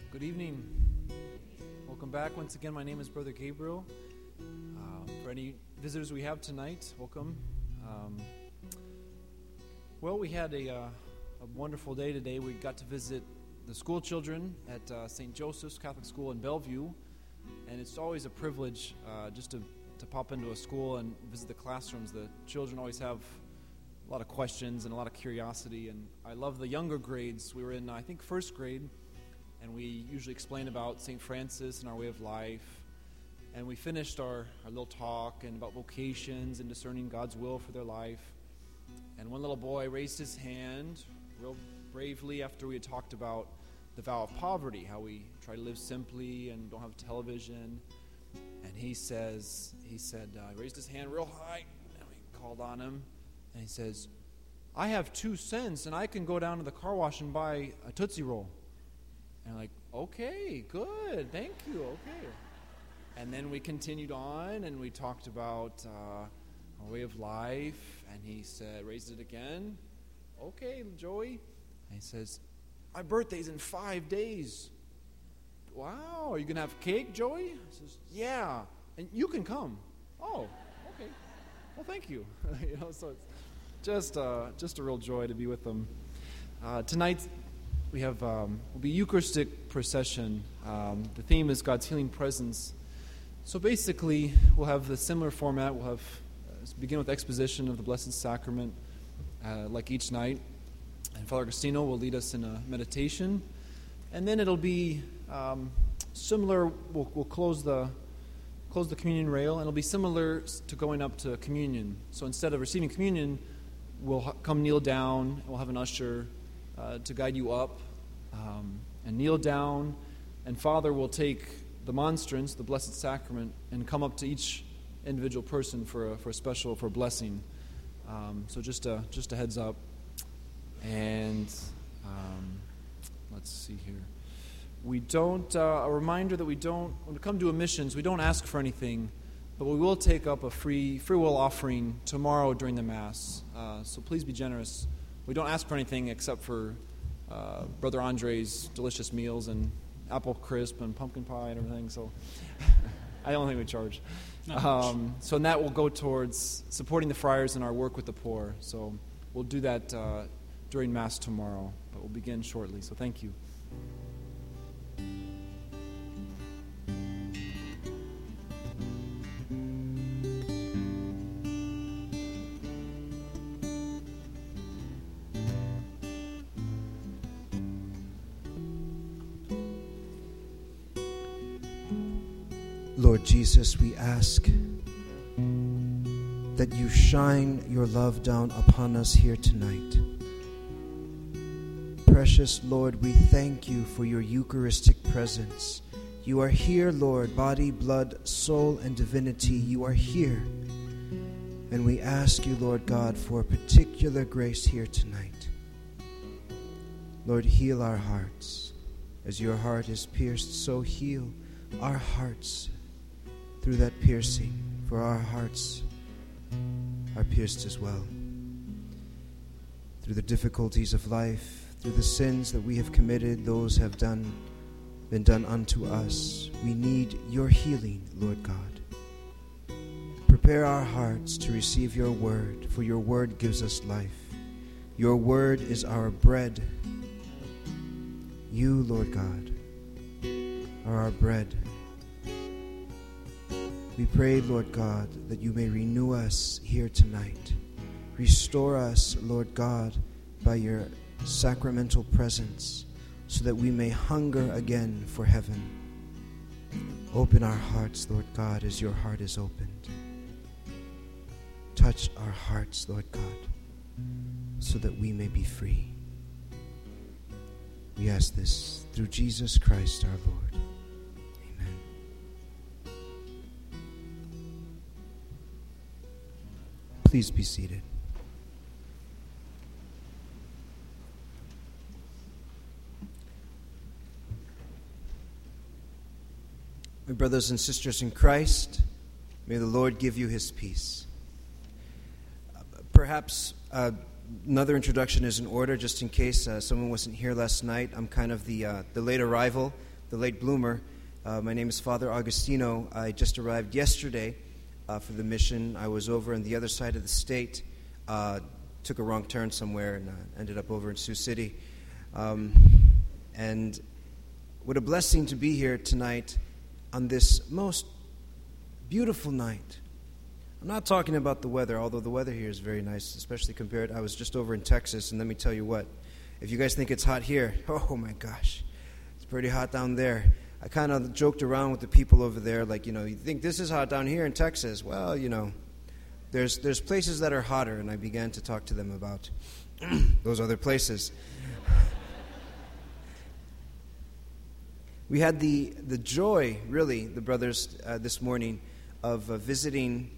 Good evening. Welcome back. Once again, my name is Brother Gabriel. For any visitors we have tonight, welcome. We had a wonderful day today. We got to visit the school children at St. Joseph's Catholic School in Bellevue, and it's always a privilege just to pop into a school and visit the classrooms. The children always have a lot of questions and a lot of curiosity, and I love the younger grades. We were in, I think, first grade, and we usually explain about St. Francis and our way of life. And we finished our little talk and about vocations and discerning God's will for their life. And one little boy raised his hand real bravely after we had talked about the vow of poverty, how we try to live simply and don't have television. And he raised his hand real high, and we called on him, and he says, "I have 2 cents, and I can go down to the car wash and buy a Tootsie Roll." And I'm like, okay, good, thank you, okay. And then we continued on, and we talked about our way of life, and he raised it again. Okay, Joey. And he says, "My birthday's in 5 days." "Wow, are you going to have cake, Joey?" I says, "Yeah, and you can come." "Oh, okay. Well, thank you." So it's just a real joy to be with them. Tonight, we have will be Eucharistic procession. The theme is God's healing presence. So basically, we'll have the similar format. We'll have begin with exposition of the Blessed Sacrament, like each night, and Father Agostino will lead us in a meditation, and then it'll be similar. We'll close the communion rail, and it'll be similar to going up to communion. So instead of receiving communion, we'll come kneel down, and we'll have an usher to guide you up, and kneel down, and Father will take the monstrance, the Blessed Sacrament, and come up to each individual person for a blessing. So just a heads up. And let's see here. We don't a reminder that when we come to admissions, we don't ask for anything, but we will take up a free will offering tomorrow during the Mass. So please be generous. We don't ask for anything except for Brother Andre's delicious meals and apple crisp and pumpkin pie and everything. So I don't think we charge. So that will go towards supporting the friars in our work with the poor. So we'll do that during Mass tomorrow, but we'll begin shortly. So thank you. Lord Jesus, we ask that you shine your love down upon us here tonight. Precious Lord, we thank you for your Eucharistic presence. You are here, Lord, body, blood, soul, and divinity. You are here. And we ask you, Lord God, for particular grace here tonight. Lord, heal our hearts. As your heart is pierced, so heal our hearts through that piercing, for our hearts are pierced as well. Through the difficulties of life, through the sins that we have committed, those have been done unto us. We need your healing, Lord God. Prepare our hearts to receive your word, for your word gives us life. Your word is our bread. You, Lord God, are our bread. We pray, Lord God, that you may renew us here tonight. Restore us, Lord God, by your sacramental presence, so that we may hunger again for heaven. Open our hearts, Lord God, as your heart is opened. Touch our hearts, Lord God, so that we may be free. We ask this through Jesus Christ our Lord. Please be seated. My brothers and sisters in Christ, may the Lord give you his peace. Perhaps another introduction is in order, just in case someone wasn't here last night. I'm kind of the late arrival. the late bloomer. My name is Father Augustino. I just arrived yesterday for the mission. I was over on the other side of the state, took a wrong turn somewhere, and ended up over in Sioux City. And what a blessing to be here tonight on this most beautiful night. I'm not talking about the weather, although the weather here is very nice, especially compared. I was just over in Texas, and let me tell you what. If you guys think it's hot here, oh my gosh, it's pretty hot down there. I kind of joked around with the people over there, like, you think this is hot down here in Texas. Well, there's places that are hotter, and I began to talk to them about those other places. We had the joy, really, the brothers, this morning, of visiting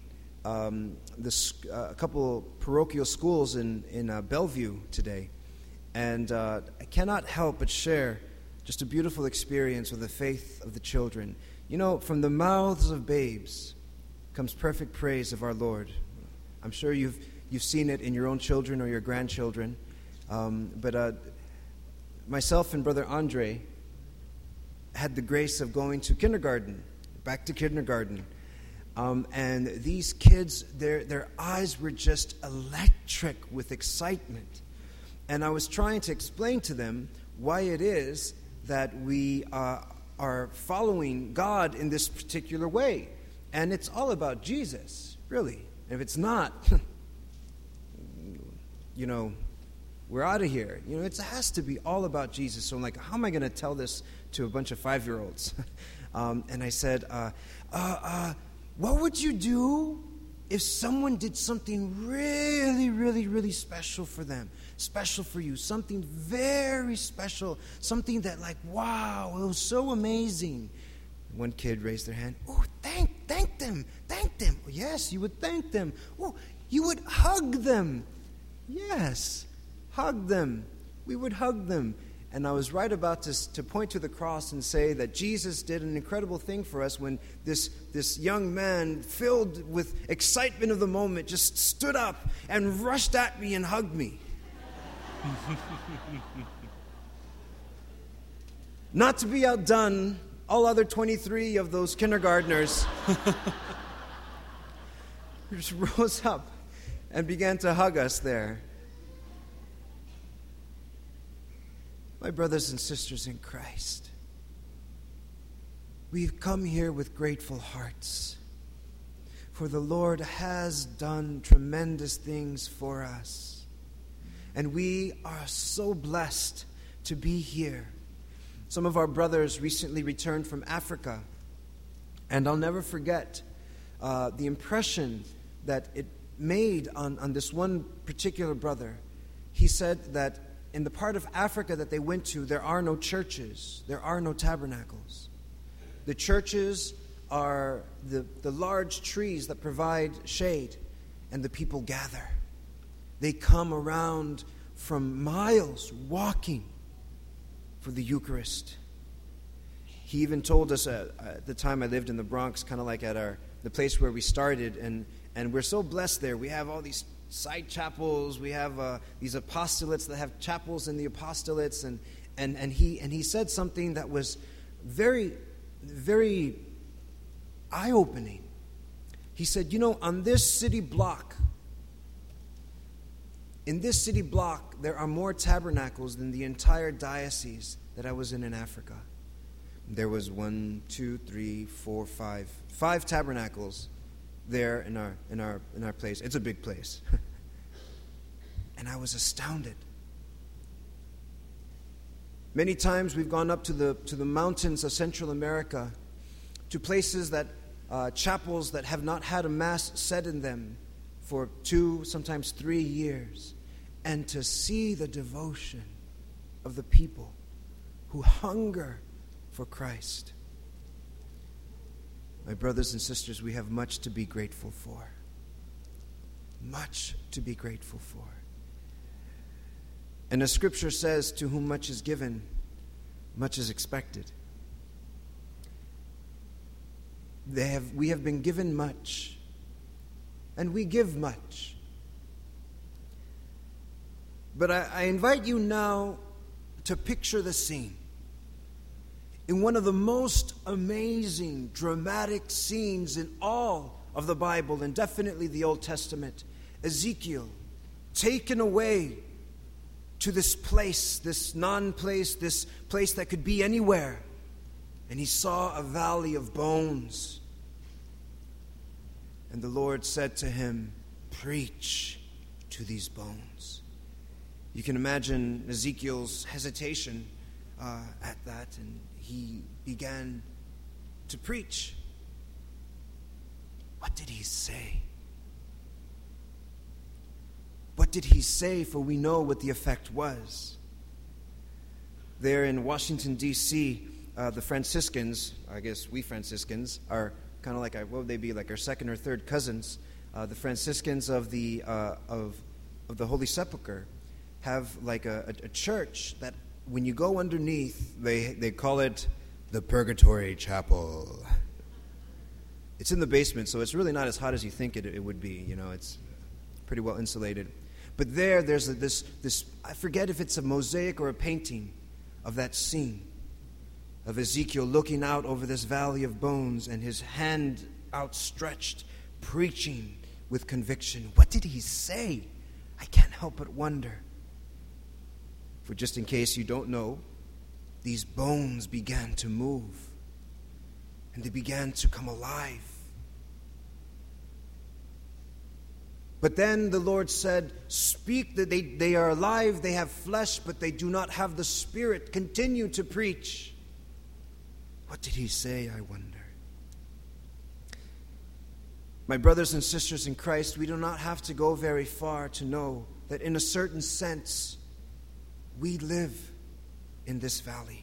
a couple parochial schools in Bellevue today. And I cannot help but share just a beautiful experience with the faith of the children. From the mouths of babes comes perfect praise of our Lord. I'm sure you've seen it in your own children or your grandchildren. But myself and Brother Andre had the grace of going to kindergarten, back to kindergarten. And these kids, their eyes were just electric with excitement. And I was trying to explain to them why it is that we are following God in this particular way. And it's all about Jesus, really. If it's not, we're out of here. It has to be all about Jesus. So I'm like, how am I going to tell this to a bunch of 5-year-olds? And I said, what would you do if someone did something really, really, really special for them? Special for you, something very special, something that wow, it was so amazing. One kid raised their hand. Oh, thank them. Oh, yes, you would thank them. Oh, you would hug them. Yes, hug them. We would hug them. And I was right about to point to the cross and say that Jesus did an incredible thing for us when this young man, filled with excitement of the moment, just stood up and rushed at me and hugged me. Not to be outdone, all other 23 of those kindergartners just rose up and began to hug us there. My brothers and sisters in Christ, we've come here with grateful hearts, for the Lord has done tremendous things for us. And we are so blessed to be here. Some of our brothers recently returned from Africa, and I'll never forget the impression that it made on this one particular brother. He said that in the part of Africa that they went to, there are no churches, there are no tabernacles. The churches are the large trees that provide shade, and the people gather. They come around from miles walking for the Eucharist. He even told us at the time I lived in the Bronx, kind of like at the place where we started, and we're so blessed there. We have all these side chapels. We have these apostolates that have chapels in the apostolates, and he said something that was very, very eye-opening. He said, on this city block, in this city block, there are more tabernacles than the entire diocese that I was in Africa. There was 1, 2, 3, 4, 5 tabernacles there in our place. It's a big place. And I was astounded. Many times we've gone up to the mountains of Central America, to places that chapels that have not had a mass said in them for 2, sometimes 3 years, and to see the devotion of the people who hunger for Christ. My brothers and sisters, we have much to be grateful for. Much to be grateful for. And as Scripture says, to whom much is given, much is expected. We have been given much, and we give much. But I invite you now to picture the scene. in one of the most amazing, dramatic scenes in all of the Bible, and definitely the Old Testament, Ezekiel, taken away to this place, this non-place, this place that could be anywhere. And he saw a valley of bones. And the Lord said to him, "Preach to these bones." You can imagine Ezekiel's hesitation at that, and he began to preach. What did he say? What did he say? For we know what the effect was. There in Washington, D.C., the Franciscans, I guess we Franciscans, are kind of like, what would they be, like our second or third cousins. The Franciscans of the Holy Sepulchre have like a church that when you go underneath, they call it the Purgatory Chapel. It's in the basement, so it's really not as hot as you think it would be. You know, it's pretty well insulated. But there's this, I forget if it's a mosaic or a painting of that scene of Ezekiel looking out over this valley of bones and his hand outstretched, preaching with conviction. What did he say? I can't help but wonder. For just in case you don't know, these bones began to move and they began to come alive. But then the Lord said, "Speak that they are alive, they have flesh, but they do not have the Spirit. Continue to preach." What did he say, I wonder? My brothers and sisters in Christ, we do not have to go very far to know that in a certain sense, we live in this valley.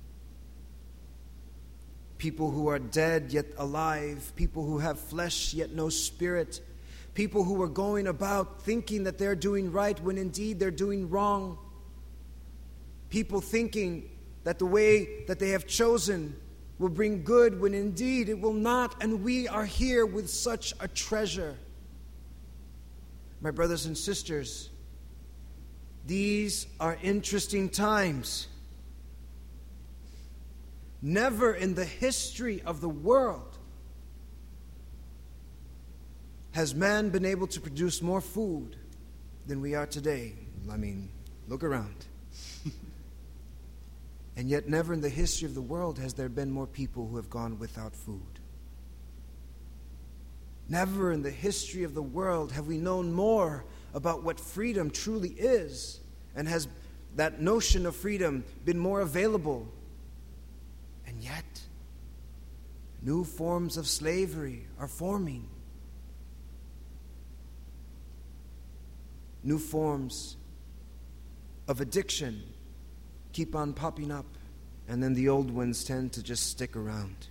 People who are dead yet alive, people who have flesh yet no spirit, people who are going about thinking that they're doing right when indeed they're doing wrong, people thinking that the way that they have chosen will bring good when indeed it will not, and we are here with such a treasure. My brothers and sisters, these are interesting times. Never in the history of the world has man been able to produce more food than we are today. I mean, look around. And yet never in the history of the world has there been more people who have gone without food. Never in the history of the world have we known more about what freedom truly is, and has that notion of freedom been more available. And yet, new forms of slavery are forming. New forms of addiction keep on popping up, and then the old ones tend to just stick around.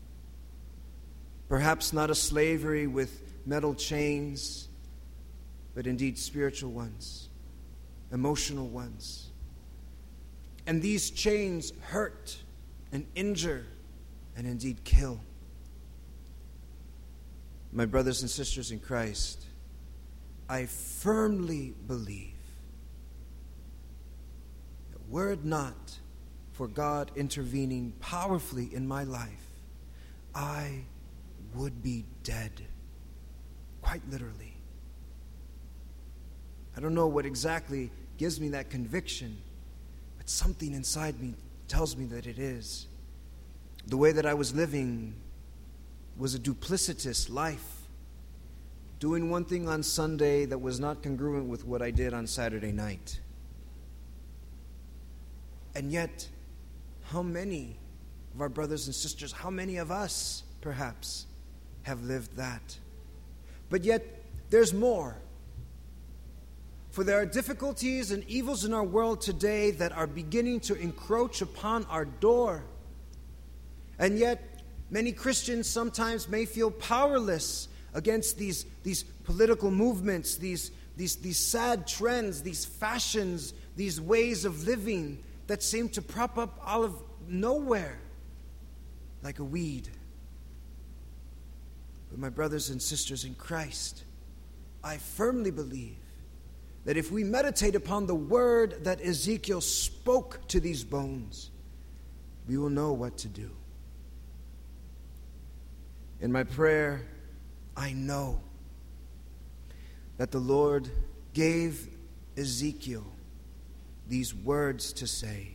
Perhaps not a slavery with metal chains, but indeed spiritual ones, emotional ones. And these chains hurt and injure and indeed kill. My brothers and sisters in Christ, I firmly believe that were it not for God intervening powerfully in my life, I would be dead, quite literally. I don't know what exactly gives me that conviction, but something inside me tells me that it is. The way that I was living was a duplicitous life, doing one thing on Sunday that was not congruent with what I did on Saturday night. And yet, how many of our brothers and sisters, how many of us, perhaps, have lived that? But yet, there's more. For there are difficulties and evils in our world today that are beginning to encroach upon our door. And yet, many Christians sometimes may feel powerless against these political movements, these sad trends, these fashions, these ways of living that seem to prop up out of nowhere like a weed. But my brothers and sisters in Christ, I firmly believe that if we meditate upon the word that Ezekiel spoke to these bones, we will know what to do. In my prayer, I know that the Lord gave Ezekiel these words to say.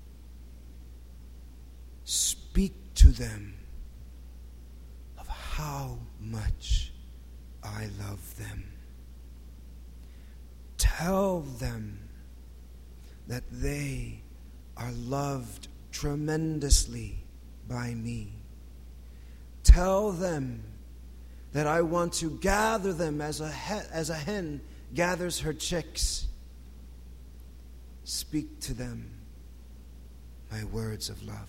Speak to them of how much I love them. Tell them that they are loved tremendously by me. Tell them that I want to gather them as a hen gathers her chicks. Speak to them my words of love.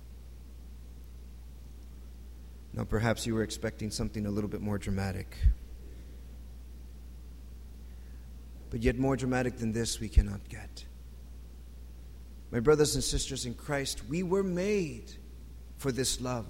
Now, perhaps you were expecting something a little bit more dramatic. But yet more dramatic than this we cannot get. My brothers and sisters in Christ, we were made for this love.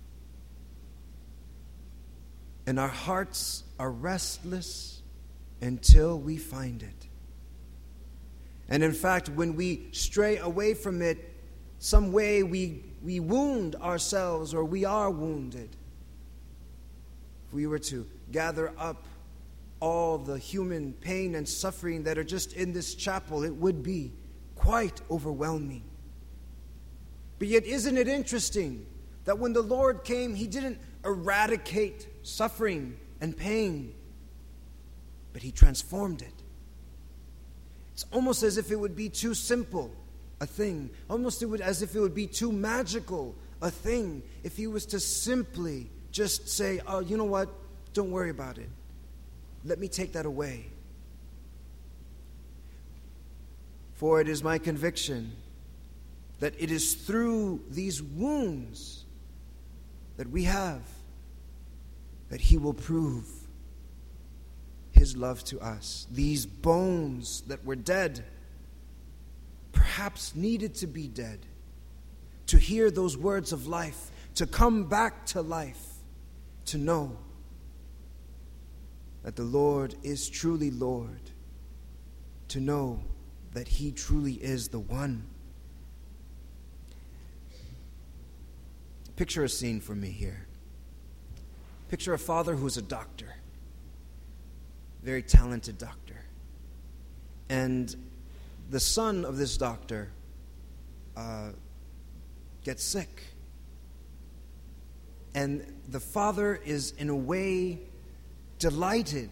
And our hearts are restless until we find it. And in fact, when we stray away from it, some way we wound ourselves, or we are wounded. If we were to gather up all the human pain and suffering that are just in this chapel, it would be quite overwhelming. But yet, isn't it interesting that when the Lord came, He didn't eradicate suffering and pain, but He transformed it. It's almost as if it would be too simple a thing, as if it would be too magical a thing, if He was to simply just say, oh, you know what, don't worry about it. Let me take that away. For it is my conviction that it is through these wounds that we have that He will prove His love to us. These bones that were dead, perhaps needed to be dead, to hear those words of life, to come back to life, to know that the Lord is truly Lord, to know that He truly is the one. Picture a scene for me here. Picture a father who is a doctor, very talented doctor. And the son of this doctor gets sick. And the father is, in a way, delighted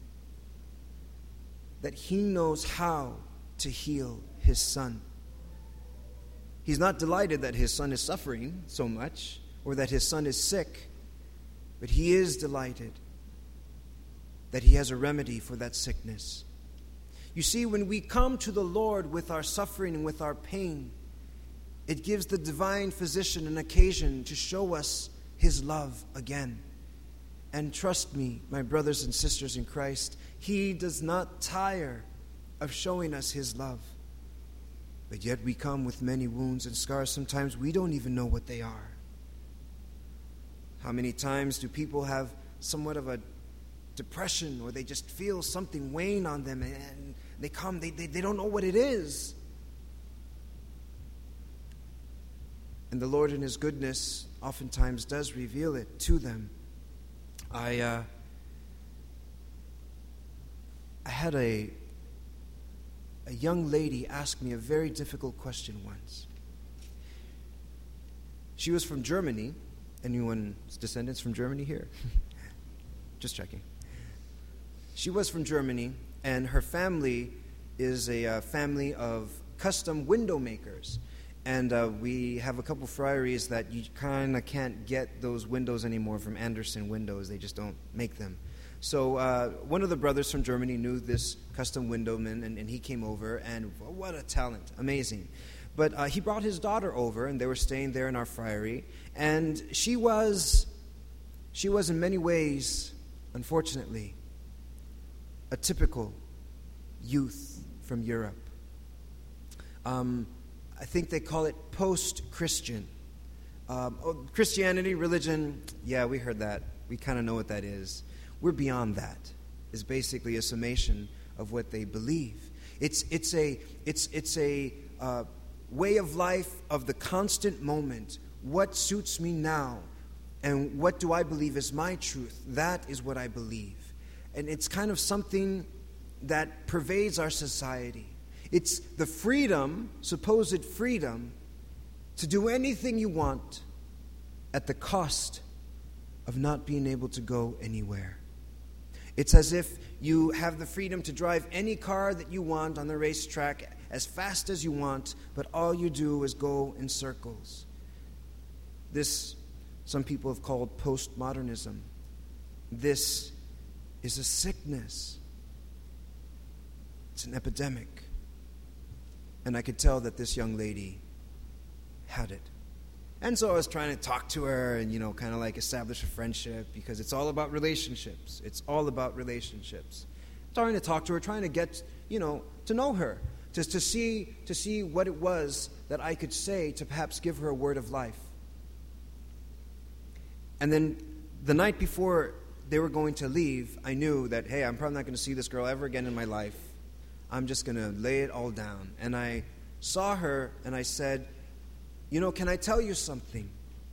that he knows how to heal his son. He's not delighted that his son is suffering so much or that his son is sick, but he is delighted that he has a remedy for that sickness. You see, when we come to the Lord with our suffering and with our pain, it gives the divine physician an occasion to show us His love again. And trust me, my brothers and sisters in Christ, He does not tire of showing us His love. But yet we come with many wounds and scars. Sometimes we don't even know what they are. How many times do people have somewhat of a depression, or they just feel something weighing on them, and they come, they don't know what it is. And the Lord in His goodness oftentimes does reveal it to them. I had a young lady ask me a very difficult question once. She was from Germany. Anyone's descendants from Germany here? Just checking. She was from Germany, and her family is a family of custom window makers. And we have a couple friaries that you kind of can't get those windows anymore from Andersen Windows. They just don't make them. So one of the brothers from Germany knew this custom windowman, and he came over, and what a talent, amazing. But he brought his daughter over, and they were staying there in our friary. And she was in many ways, unfortunately, a typical youth from Europe. I think they call it post-Christian. Christianity, religion, yeah, we heard that. We kind of know what that is. We're beyond that. It's basically a summation of what they believe. It's a way of life of the constant moment, what suits me now, and what do I believe is my truth, that is what I believe. And it's kind of something that pervades our society. It's the freedom, supposed freedom, to do anything you want at the cost of not being able to go anywhere. It's as if you have the freedom to drive any car that you want on the racetrack as fast as you want, but all you do is go in circles. This, some people have called postmodernism. This is a sickness. It's an epidemic. And I could tell that this young lady had it. And so I was trying to talk to her and, kind of like establish a friendship, because it's all about relationships. It's all about relationships. Trying to talk to her, trying to get, to know her, just to see what it was that I could say to perhaps give her a word of life. And then the night before they were going to leave, I knew that, hey, I'm probably not going to see this girl ever again in my life. I'm just going to lay it all down. And I saw her and I said, can I tell you something?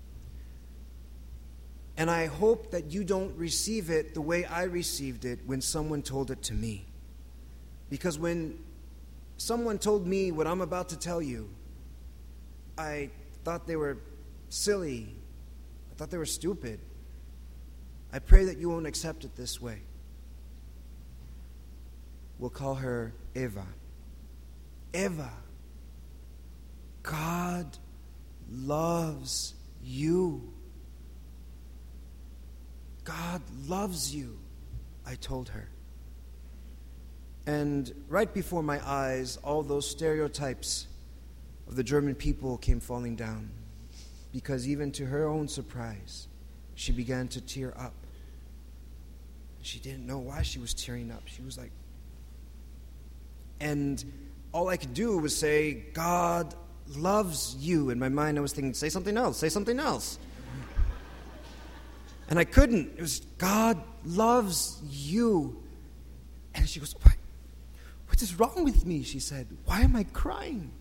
And I hope that you don't receive it the way I received it when someone told it to me. Because when someone told me what I'm about to tell you, I thought they were silly. I thought they were stupid. I pray that you won't accept it this way. We'll call her Eva. Eva, God loves you. God loves you, I told her. And right before my eyes, all those stereotypes of the German people came falling down, because even to her own surprise, she began to tear up. She didn't know why she was tearing up. She was like, and all I could do was say, God loves you. In my mind, I was thinking, say something else, say something else. And I couldn't. It was, God loves you. And she goes, what is wrong with me? She said, why am I crying?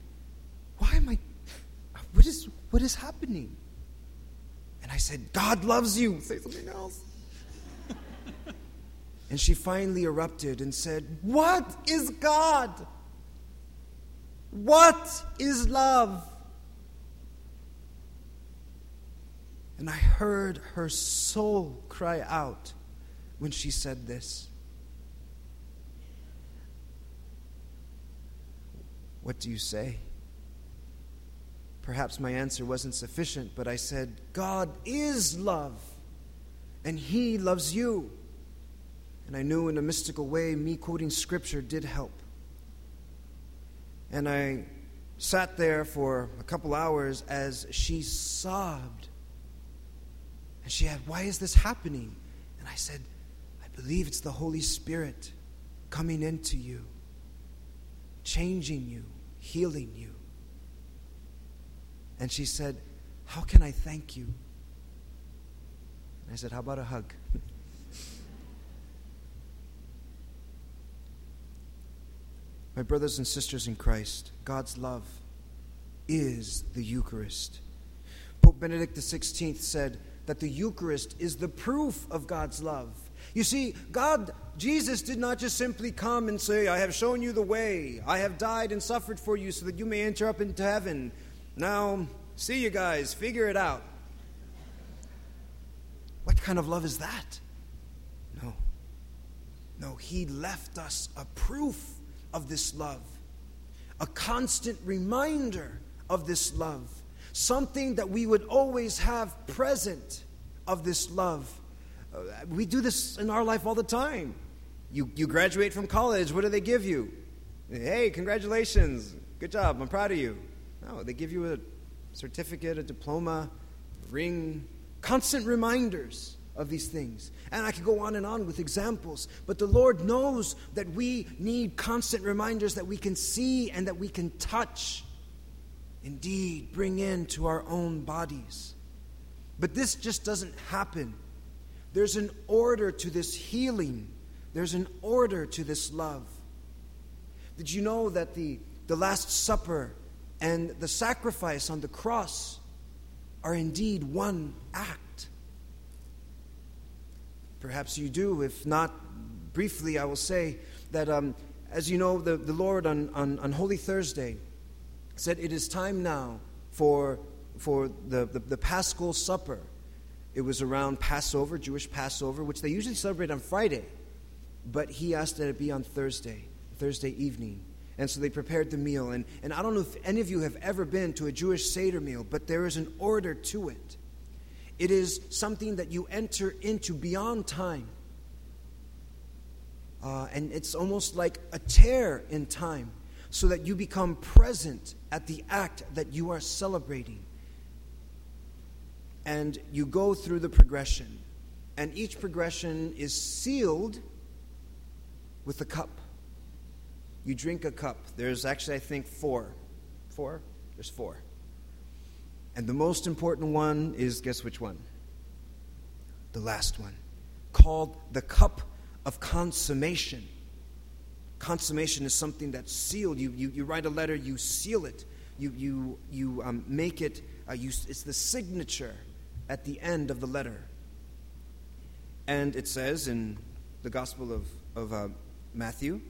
What is happening? And I said, God loves you. Say something else. And she finally erupted and said, what is God? What is love? And I heard her soul cry out when she said this. What do you say? Perhaps my answer wasn't sufficient, but I said, God is love, and He loves you. And I knew in a mystical way, me quoting Scripture did help. And I sat there for a couple hours as she sobbed. And she had, why is this happening? And I said, I believe it's the Holy Spirit coming into you, changing you, healing you. And she said, how can I thank you? And I said, how about a hug? My brothers and sisters in Christ, God's love is the Eucharist. Pope Benedict XVI said that the Eucharist is the proof of God's love. You see, Jesus did not just simply come and say, I have shown you the way. I have died and suffered for you so that you may enter up into heaven. Now, see you guys, figure it out. What kind of love is that? No, He left us a proof of this love, a constant reminder of this love, something that we would always have present of this love. We do this in our life all the time. You graduate from college, what do they give you? Hey, congratulations, good job, I'm proud of you. No, they give you a certificate, a diploma, a ring, constant reminders of these things. And I could go on with examples, but the Lord knows that we need constant reminders that we can see and that we can touch, indeed bring into our own bodies. But this just doesn't happen. There's an order to this healing. There's an order to this love. Did you know that the Last Supper and the sacrifice on the cross are indeed one act. Perhaps you do. If not, briefly I will say that, as you know, the Lord on Holy Thursday said it is time now for the Paschal Supper. It was around Passover, Jewish Passover, which they usually celebrate on Friday. But he asked that it be on Thursday evening. And so they prepared the meal. And I don't know if any of you have ever been to a Jewish Seder meal, but there is an order to it. It is something that you enter into beyond time. And it's almost like a tear in time, so that you become present at the act that you are celebrating. And you go through the progression. And each progression is sealed with a cup. You drink a cup. There's actually, I think, four. Four? There's four. And the most important one is, guess which one? The last one. Called the cup of consummation. Consummation is something that's sealed. You write a letter, you seal it. You make it, it's the signature at the end of the letter. And it says in the Gospel of Matthew,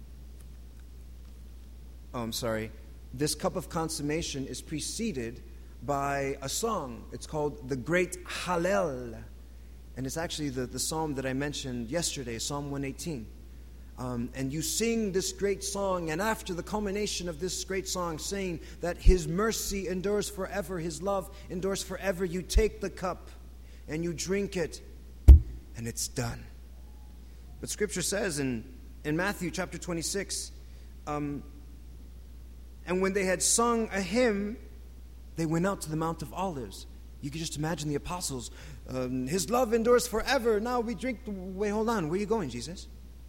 this cup of consummation is preceded by a song. It's called the Great Hallel. And it's actually the psalm that I mentioned yesterday, Psalm 118. And you sing this great song, and after the culmination of this great song, saying that His mercy endures forever, His love endures forever, you take the cup and you drink it, and it's done. But Scripture says in Matthew chapter 26, and when they had sung a hymn, they went out to the Mount of Olives. You can just imagine the apostles. His love endures forever. Now we drink. Wait, hold on. Where are you going, Jesus?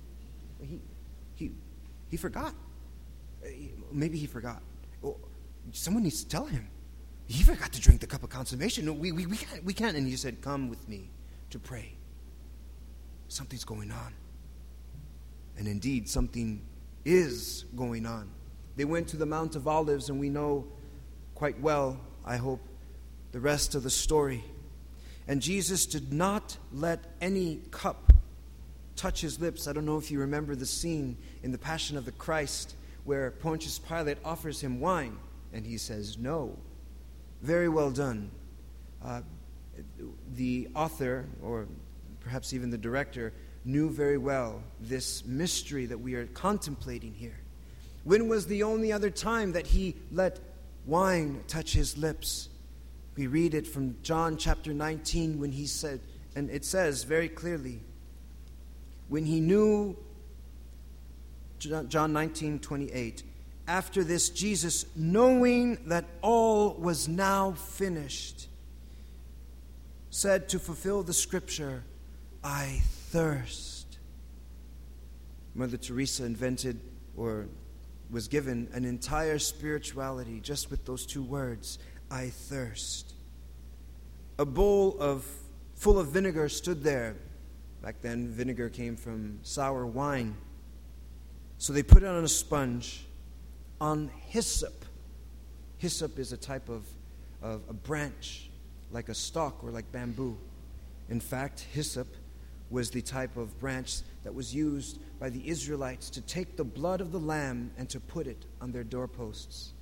He forgot. Maybe he forgot. Oh, someone needs to tell him. He forgot to drink the cup of consummation. No, we can't. And he said, "Come with me to pray. Something's going on." And indeed, something is going on. They went to the Mount of Olives, and we know quite well, I hope, the rest of the story. And Jesus did not let any cup touch his lips. I don't know if you remember the scene in the Passion of the Christ where Pontius Pilate offers him wine, and he says no. Very well done. The author, or perhaps even the director, knew very well this mystery that we are contemplating here. When was the only other time that he let wine touch his lips? We read it from John chapter 19 when he said, and it says very clearly, when he knew, John 19:28, after this Jesus, knowing that all was now finished, said to fulfill the scripture, I thirst. Mother Teresa invented or was given an entire spirituality just with those two words, I thirst. A bowl full of vinegar stood there. Back then, vinegar came from sour wine. So they put it on a sponge, on hyssop. Hyssop is a type of a branch, like a stalk or like bamboo. In fact, hyssop was the type of branch that was used by the Israelites to take the blood of the lamb and to put it on their doorposts.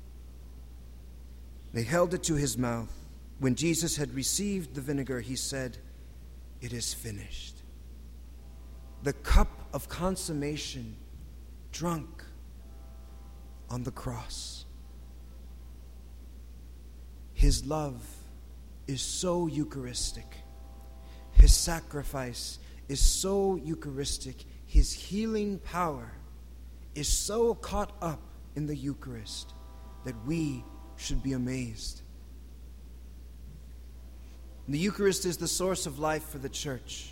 They held it to his mouth. When Jesus had received the vinegar, he said, it is finished. The cup of consummation drunk on the cross. His love is so Eucharistic. His sacrifice is so Eucharistic. His healing power is so caught up in the Eucharist that we should be amazed. The Eucharist is the source of life for the church.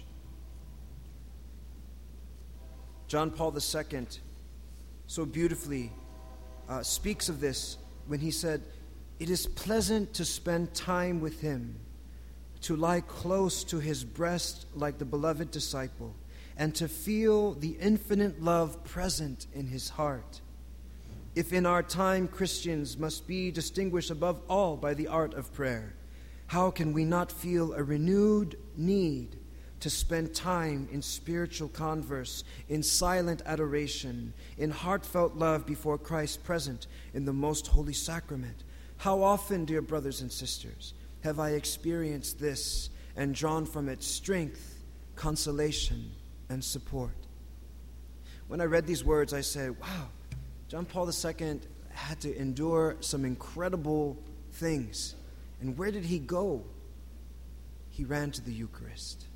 John Paul II so beautifully speaks of this when he said, it is pleasant to spend time with him, to lie close to his breast like the beloved disciple, and to feel the infinite love present in his heart. If in our time Christians must be distinguished above all by the art of prayer, how can we not feel a renewed need to spend time in spiritual converse, in silent adoration, in heartfelt love before Christ present in the most holy sacrament? How often, dear brothers and sisters, have I experienced this and drawn from it strength, consolation, and support? When I read these words, I said, wow, John Paul II had to endure some incredible things. And where did he go? He ran to the Eucharist.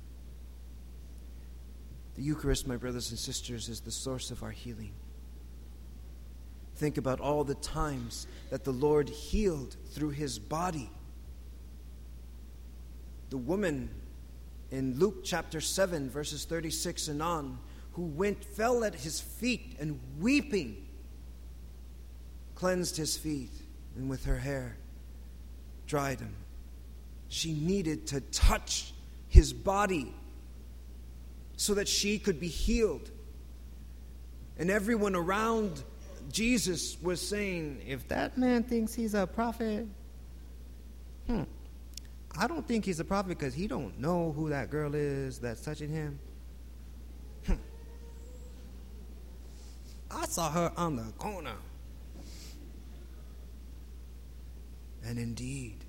The Eucharist, my brothers and sisters, is the source of our healing. Think about all the times that the Lord healed through his body. The woman in Luke chapter 7, verses 36 and on, who fell at his feet and weeping, cleansed his feet, and with her hair dried him. She needed to touch his body so that she could be healed. And everyone around Jesus was saying, if that man thinks he's a prophet, I don't think he's a prophet because he don't know who that girl is that's touching him. I saw her on the corner. And indeed,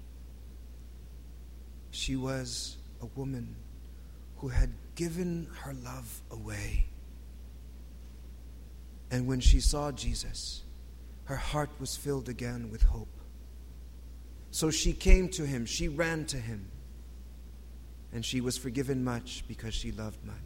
she was a woman who had given her love away. And when she saw Jesus, her heart was filled again with hope. So she came to him, she ran to him, and she was forgiven much because she loved much.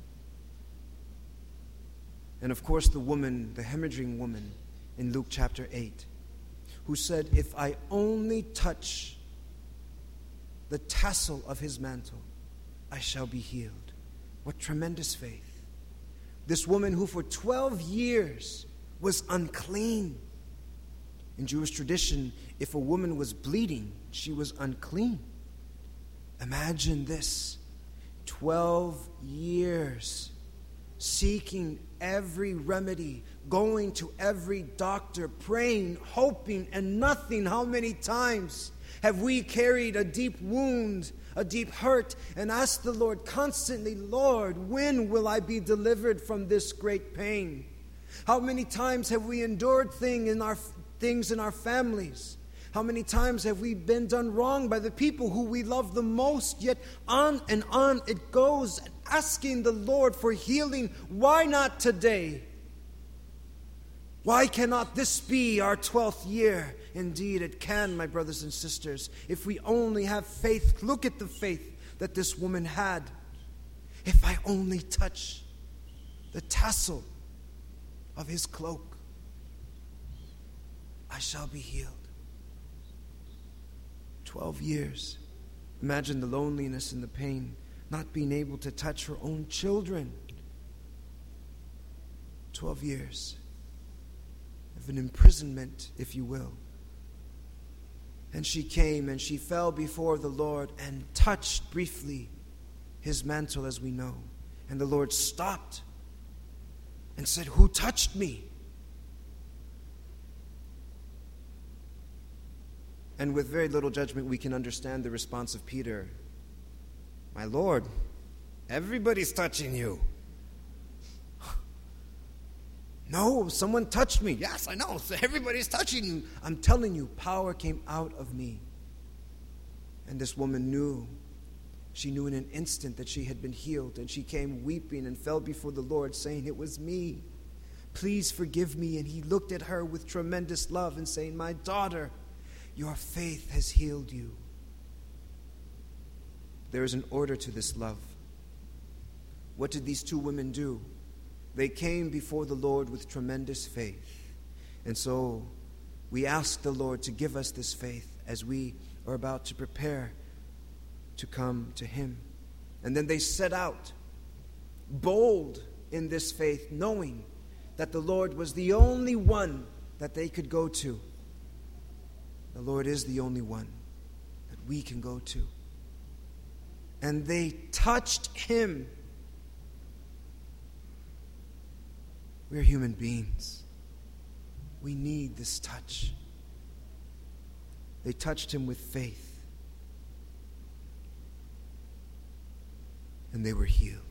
And of course the woman, the hemorrhaging woman in Luke chapter 8, who said, if I only touch the tassel of his mantle, I shall be healed. What tremendous faith. This woman who for 12 years was unclean. In Jewish tradition, if a woman was bleeding, she was unclean. Imagine this. 12 years seeking every remedy, going to every doctor, praying, hoping, and nothing. How many times have we carried a deep wound, a deep hurt, and asked the Lord constantly, Lord, when will I be delivered from this great pain? How many times have we endured things in our families? How many times have we been done wrong by the people who we love the most? Yet on and on it goes, asking the Lord for healing. Why not today? Why cannot this be our 12th year? Indeed, it can, my brothers and sisters, if we only have faith. Look at the faith that this woman had. If I only touch the tassel of his cloak, I shall be healed. 12 years. Imagine the loneliness and the pain, not being able to touch her own children. 12 years of an imprisonment, if you will. And she came and she fell before the Lord and touched briefly his mantle, as we know. And the Lord stopped and said, who touched me? And with very little judgment, we can understand the response of Peter. My Lord, everybody's touching you. No, someone touched me. Yes, I know. So everybody's touching you. I'm telling you, power came out of me. And this woman knew. She knew in an instant that she had been healed. And she came weeping and fell before the Lord, saying, it was me. Please forgive me. And he looked at her with tremendous love and saying, my daughter, your faith has healed you. There is an order to this love. What did these two women do? They came before the Lord with tremendous faith. And so we ask the Lord to give us this faith as we are about to prepare to come to him. And then they set out, bold in this faith, knowing that the Lord was the only one that they could go to. The Lord is the only one that we can go to. And they touched him. We're human beings. We need this touch. They touched him with faith, and they were healed.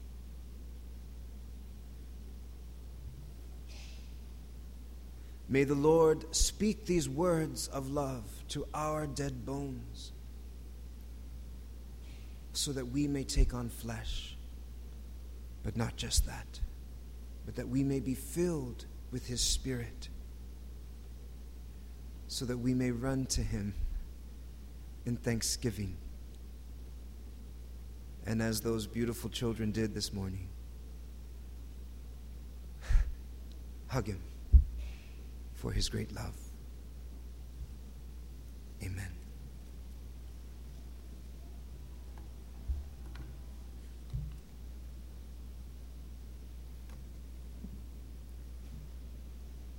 May the Lord speak these words of love to our dead bones, so that we may take on flesh. But not just that, but that we may be filled with his Spirit, so that we may run to him in thanksgiving. And as those beautiful children did this morning, hug him for his great love. Amen.